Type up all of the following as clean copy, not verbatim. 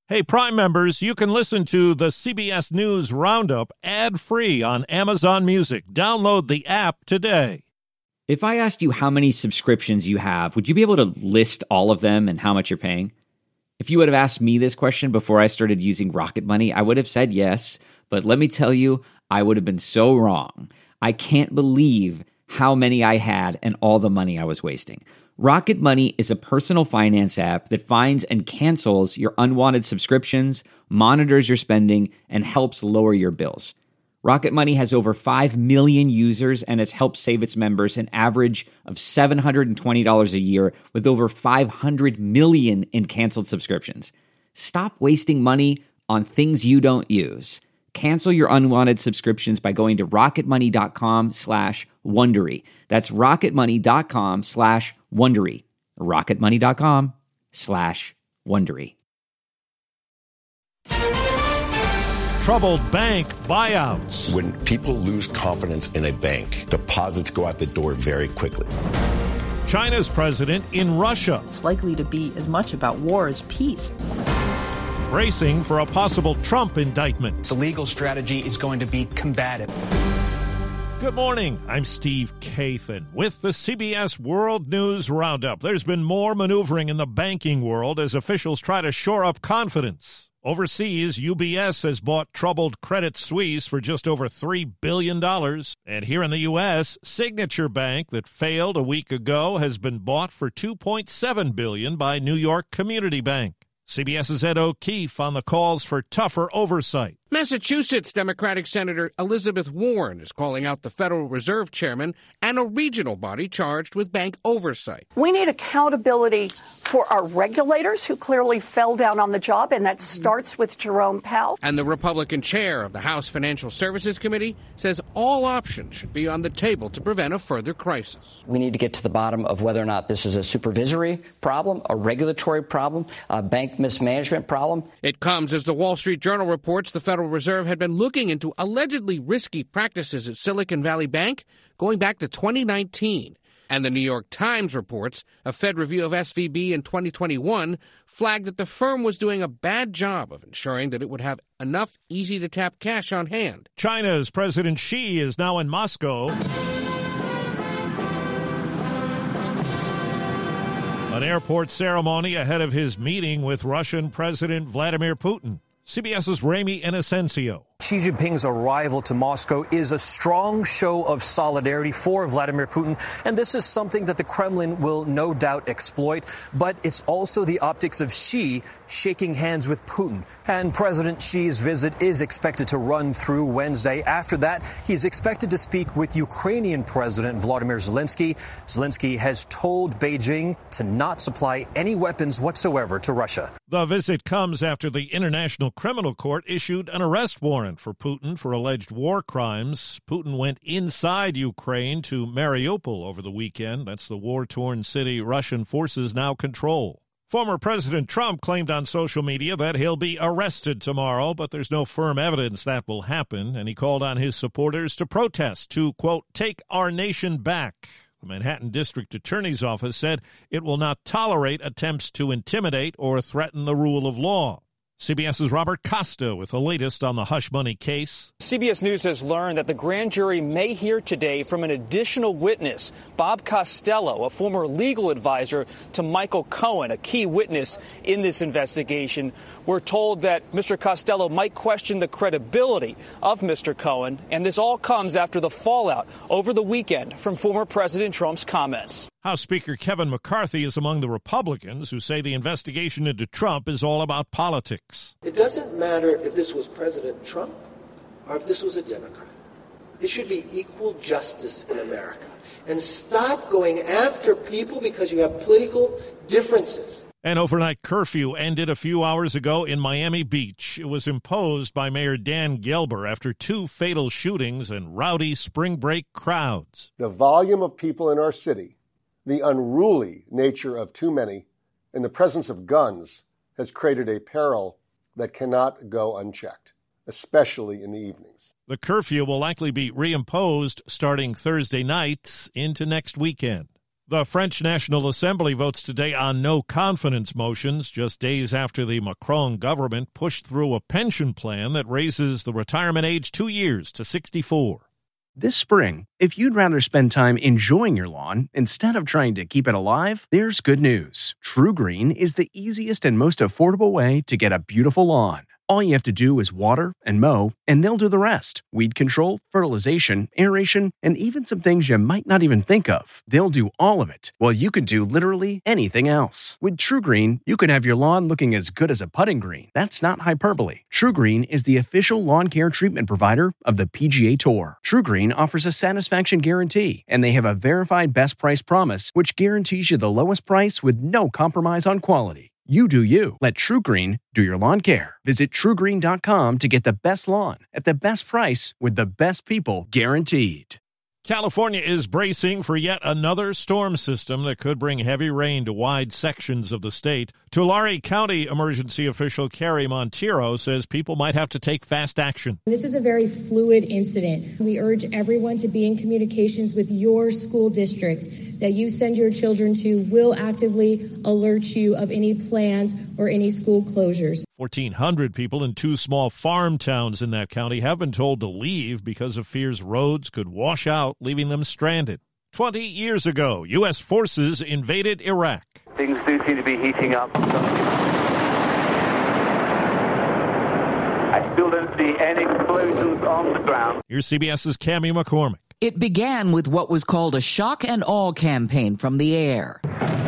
Hey, Prime members, you can listen to the CBS News Roundup ad-free on Amazon Music. Download the app today. If I asked you how many subscriptions you have, would you be able to list all of them and how much you're paying? If you would have asked me this question before I started using Rocket Money, I would have said yes. But let me tell you, I would have been so wrong. I can't believe how many I had and all the money I was wasting. Rocket Money is a personal finance app that finds and cancels your unwanted subscriptions, monitors your spending, and helps lower your bills. Rocket Money has over 5 million users and has helped save its members an average of $720 a year with over 500 million in canceled subscriptions. Stop wasting money on things you don't use. Cancel your unwanted subscriptions by going to rocketmoney.com/Wondery. That's rocketmoney.com/Wondery. rocketmoney.com/Wondery. Troubled bank buyouts. When people lose confidence in a bank, deposits go out the door very quickly. China's president in Russia. It's likely to be as much about war as peace. Bracing for a possible Trump indictment. The legal strategy is going to be combative. Good morning. I'm Steve Kathan with the CBS World News Roundup. There's been more maneuvering in the banking world as officials try to shore up confidence. Overseas, UBS has bought troubled Credit Suisse for just over $3 billion. And here in the U.S., Signature Bank, that failed a week ago, has been bought for $2.7 billion by New York Community Bank. CBS's Ed O'Keefe on the calls for tougher oversight. Massachusetts Democratic Senator Elizabeth Warren is calling out the Federal Reserve Chairman and a regional body charged with bank oversight. We need accountability for our regulators who clearly fell down on the job, and that starts with Jerome Powell. And the Republican chair of the House Financial Services Committee says all options should be on the table to prevent a further crisis. We need to get to the bottom of whether or not this is a supervisory problem, a regulatory problem, a bank mismanagement problem. It comes as the Wall Street Journal reports the Federal Reserve had been looking into allegedly risky practices at Silicon Valley Bank going back to 2019. And the New York Times reports a Fed review of SVB in 2021 flagged that the firm was doing a bad job of ensuring that it would have enough easy-to-tap cash on hand. China's President Xi is now in Moscow. An airport ceremony ahead of his meeting with Russian President Vladimir Putin. CBS's Ramy Inocencio. Xi Jinping's arrival to Moscow is a strong show of solidarity for Vladimir Putin, and this is something that the Kremlin will no doubt exploit, but it's also the optics of Xi shaking hands with Putin. And President Xi's visit is expected to run through Wednesday. After that, he's expected to speak with Ukrainian President Volodymyr Zelensky. Zelensky has told Beijing to not supply any weapons whatsoever to Russia. The visit comes after the International Criminal Court issued an arrest warrant for Putin for alleged war crimes. Putin went inside Ukraine to Mariupol over the weekend. That's the war-torn city Russian forces now control. Former President Trump claimed on social media that he'll be arrested tomorrow, but there's no firm evidence that will happen, and he called on his supporters to protest to, quote, take our nation back. The Manhattan District Attorney's Office said it will not tolerate attempts to intimidate or threaten the rule of law. CBS's Robert Costa with the latest on the hush money case. CBS News has learned that the grand jury may hear today from an additional witness, Bob Costello, a former legal advisor to Michael Cohen, a key witness in this investigation. We're told that Mr. Costello might question the credibility of Mr. Cohen, and this all comes after the fallout over the weekend from former President Trump's comments. House Speaker Kevin McCarthy is among the Republicans who say the investigation into Trump is all about politics. It doesn't matter if this was President Trump or if this was a Democrat. There should be equal justice in America. And stop going after people because you have political differences. An overnight curfew ended a few hours ago in Miami Beach. It was imposed by Mayor Dan Gelber after 2 fatal shootings and rowdy spring break crowds. The volume of people in our city, the unruly nature of too many, and the presence of guns has created a peril that cannot go unchecked, especially in the evenings. The curfew will likely be reimposed starting Thursday night into next weekend. The French National Assembly votes today on no confidence motions, just days after the Macron government pushed through a pension plan that raises the retirement age 2 years to 64. This spring, if you'd rather spend time enjoying your lawn instead of trying to keep it alive, there's good news. TruGreen is the easiest and most affordable way to get a beautiful lawn. All you have to do is water and mow, and they'll do the rest. Weed control, fertilization, aeration, and even some things you might not even think of. They'll do all of it, while you can do literally anything else. With TruGreen, you can have your lawn looking as good as a putting green. That's not hyperbole. TruGreen is the official lawn care treatment provider of the PGA Tour. TruGreen offers a satisfaction guarantee, and they have a verified best price promise, which guarantees you the lowest price with no compromise on quality. You do you. Let TruGreen do your lawn care. Visit TruGreen.com to get the best lawn at the best price with the best people guaranteed. California is bracing for yet another storm system that could bring heavy rain to wide sections of the state. Tulare County emergency official Carrie Monteiro says people might have to take fast action. This is a very fluid incident. We urge everyone to be in communications with your school district that you send your children to will actively alert you of any plans or any school closures. 1,400 people in 2 small farm towns in that county have been told to leave because of fears roads could wash out, leaving them stranded. 20 years ago, U.S. forces invaded Iraq. Things do seem to be heating up. I still don't see any explosions on the ground. Here's CBS's Cammie McCormick. It began with what was called a shock and awe campaign from the air.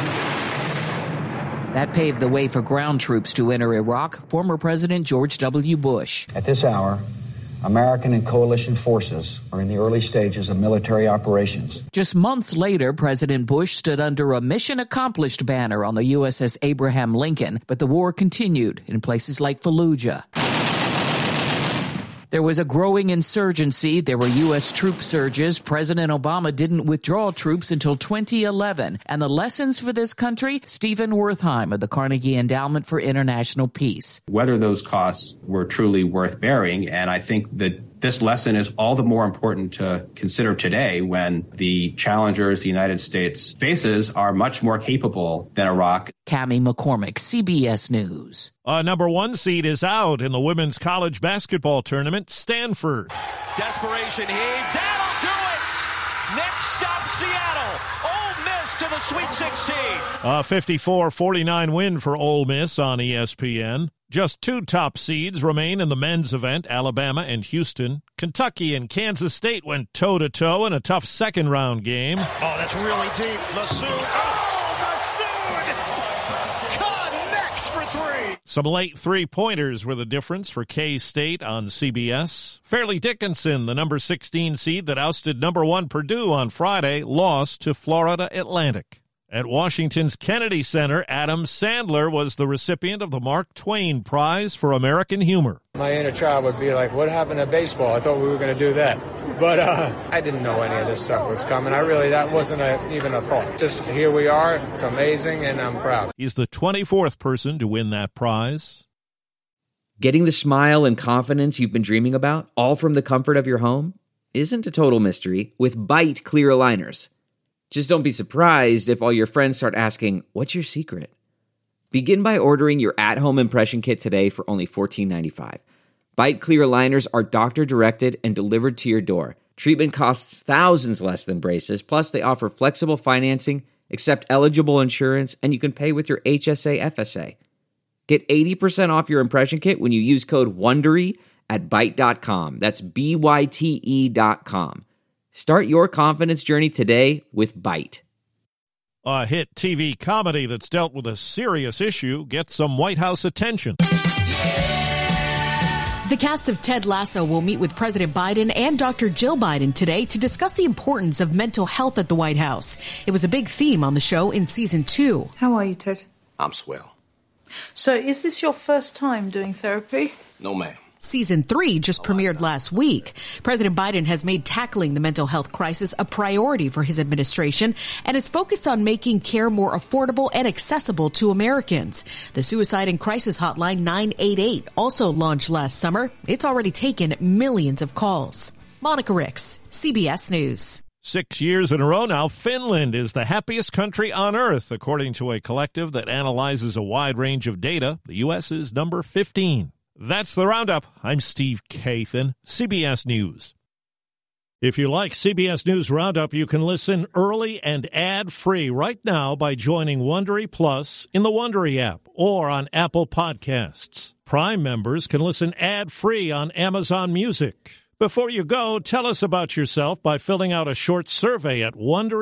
That paved the way for ground troops to enter Iraq, former President George W. Bush. At this hour, American and coalition forces are in the early stages of military operations. Just months later, President Bush stood under a mission accomplished banner on the USS Abraham Lincoln, but the war continued in places like Fallujah. There was a growing insurgency. There were U.S. troop surges. President Obama didn't withdraw troops until 2011. And the lessons for this country? Stephen Wertheim of the Carnegie Endowment for International Peace. Whether those costs were truly worth bearing, and I think that this lesson is all the more important to consider today when the challengers the United States faces are much more capable than Iraq. Cammie McCormick, CBS News. A number 1 seed is out in the women's college basketball tournament, Stanford. Desperation heave. That'll do it! Next stop, Seattle. Ole Miss to the Sweet 16. A 54-49 win for Ole Miss on ESPN. Just 2 top seeds remain in the men's event, Alabama and Houston. Kentucky and Kansas State went toe-to-toe in a tough second-round game. Oh, that's really deep. Massoud. Oh, Massoud connects for 3. Some late three-pointers were the difference for K-State on CBS. Fairleigh Dickinson, the number 16 seed that ousted number 1 Purdue on Friday, lost to Florida Atlantic. At Washington's Kennedy Center, Adam Sandler was the recipient of the Mark Twain Prize for American Humor. My inner child would be like, what happened to baseball? I thought we were going to do that. But I didn't know any of this stuff was coming. That wasn't even a thought. Just here we are. It's amazing, and I'm proud. He's the 24th person to win that prize. Getting the smile and confidence you've been dreaming about, all from the comfort of your home, isn't a total mystery with Byte clear aligners. Just don't be surprised if all your friends start asking, what's your secret? Begin by ordering your at-home impression kit today for only $14.95. Byte clear aligners are doctor-directed and delivered to your door. Treatment costs thousands less than braces, plus they offer flexible financing, accept eligible insurance, and you can pay with your HSA FSA. Get 80% off your impression kit when you use code WONDERY at Byte.com. That's BYTE.com. Start your confidence journey today with Byte. A hit TV comedy that's dealt with a serious issue gets some White House attention. The cast of Ted Lasso will meet with President Biden and Dr. Jill Biden today to discuss the importance of mental health at the White House. It was a big theme on the show in season 2. How are you, Ted? I'm swell. So is this your first time doing therapy? No, ma'am. Season 3 just premiered last week. President Biden has made tackling the mental health crisis a priority for his administration and is focused on making care more affordable and accessible to Americans. The Suicide and Crisis Hotline 988 also launched last summer. It's already taken millions of calls. Monica Ricks, CBS News. 6 years in a row now, Finland is the happiest country on earth, according to a collective that analyzes a wide range of data. The U.S. is number 15. That's the Roundup. I'm Steve Kathan, CBS News. If you like CBS News Roundup, you can listen early and ad-free right now by joining Wondery Plus in the Wondery app or on Apple Podcasts. Prime members can listen ad-free on Amazon Music. Before you go, tell us about yourself by filling out a short survey at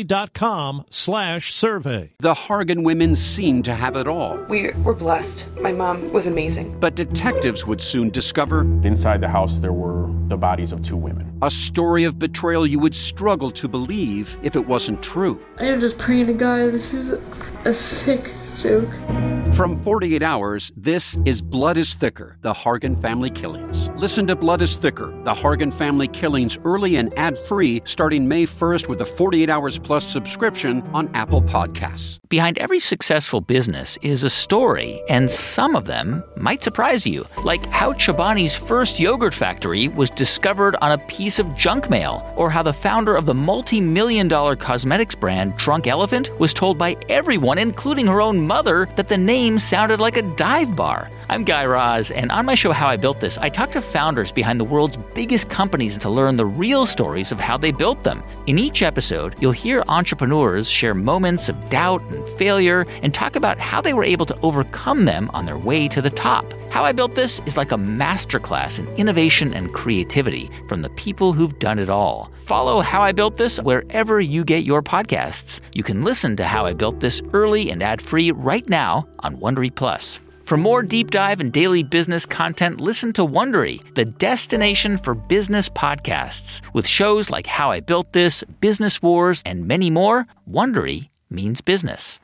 Wondery.com/survey. The Hargan women seemed to have it all. We were blessed. My mom was amazing. But detectives would soon discover inside the house there were the bodies of 2 women. A story of betrayal you would struggle to believe if it wasn't true. I am just praying to God, this is a sick joke. From 48 Hours, this is Blood is Thicker, The Hargan Family Killings. Listen to Blood is Thicker, The Hargan Family Killings early and ad-free starting May 1st with a 48 Hours Plus subscription on Apple Podcasts. Behind every successful business is a story, and some of them might surprise you. Like how Chobani's first yogurt factory was discovered on a piece of junk mail, or how the founder of the multi-million-dollar cosmetics brand Drunk Elephant was told by everyone, including her own mother, that the name sounded like a dive bar. I'm Guy Raz, and on my show How I Built This, I talk to founders behind the world's biggest companies to learn the real stories of how they built them. In each episode, you'll hear entrepreneurs share moments of doubt and failure and talk about how they were able to overcome them on their way to the top. How I Built This is like a masterclass in innovation and creativity from the people who've done it all. Follow How I Built This wherever you get your podcasts. You can listen to How I Built This early and ad-free right now on Wondery Plus. For more deep dive and daily business content, listen to Wondery, the destination for business podcasts. With shows like How I Built This, Business Wars, and many more, Wondery means business.